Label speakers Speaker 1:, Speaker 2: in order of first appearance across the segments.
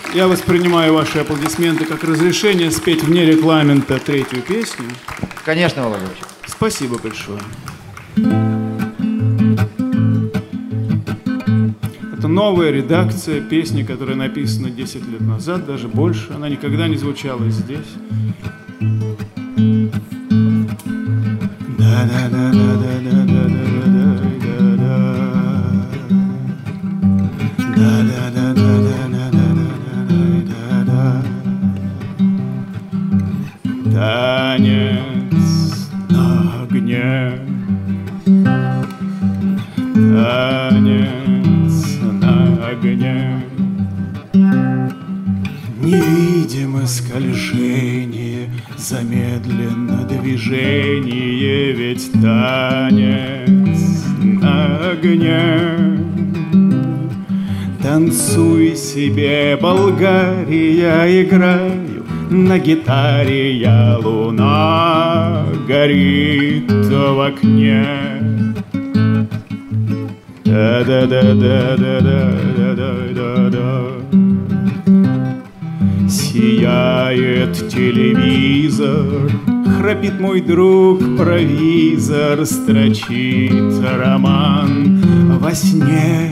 Speaker 1: Я воспринимаю ваши аплодисменты как разрешение спеть вне регламента третью песню.
Speaker 2: Конечно, Володя.
Speaker 1: Спасибо большое. Это новая редакция песни, которая написана 10 лет назад, даже больше. Она никогда не звучала здесь. Танец на огне, танец на огне. Невидимо скольжение, замедленно движение, ведь танец на огне. Танцуй себе, Болгария, играю на гитаре я, луна горит в окне. Да-да-да-да-да-да-да-да-да. Сияет телевизор, храпит мой друг провизор, строчит роман во сне.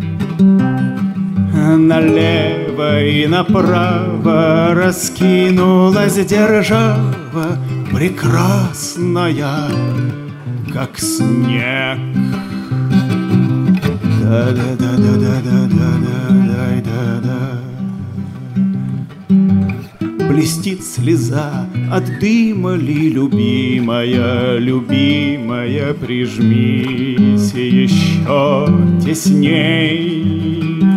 Speaker 1: Налево и направо раскинулась держава, прекрасная, как снег. Да-да-да-да-да-да-да-да-да. Блестит слеза от дыма ли, любимая, любимая, прижмись еще тесней.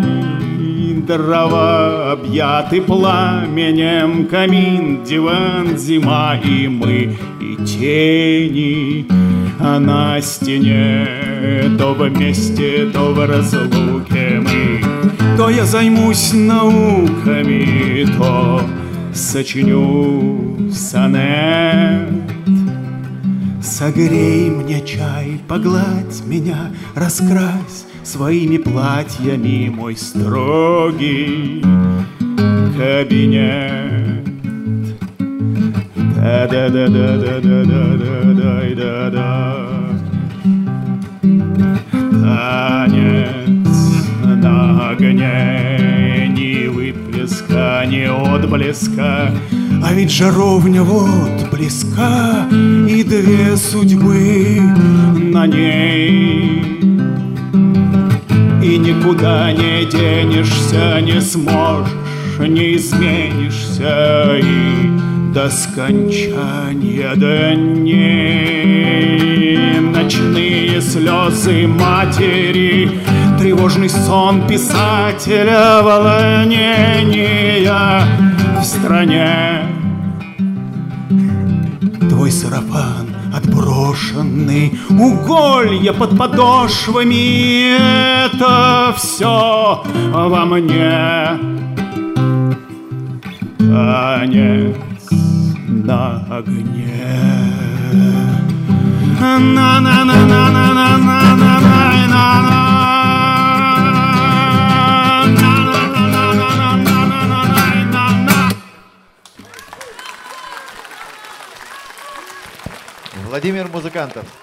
Speaker 1: Дрова объяты пламенем, камин, диван, зима и мы, и тени, а на стене то вместе, то в разлуке мы. То я займусь науками, то сочиню сонет. Согрей мне чай, погладь меня, раскрась своими платьями мой строгий кабинет. Да-да-да-да-да-да-да-да-да-да. Танец на огне, ни выплеска, ни отблеска, а ведь жаровня вот близка, и две судьбы на ней. И никуда не денешься, не сможешь, не изменишься, и до скончания дней. Ночные слезы матери, тревожный сон писателя, волнения в стране. Твой сарафан отброшенный, уголья под подошвами, это все во мне. Танец на огне.
Speaker 2: Владимир Музыкантов.